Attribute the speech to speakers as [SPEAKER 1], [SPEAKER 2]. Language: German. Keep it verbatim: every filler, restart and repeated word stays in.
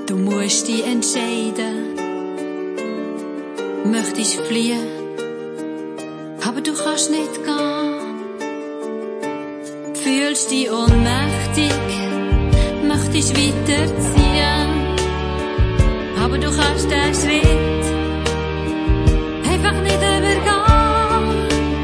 [SPEAKER 1] Du musst dich entscheiden. Möchtest fliehen, aber du kannst nicht gehen. Fühlst dich ohnmächtig, möchtest weiterziehen.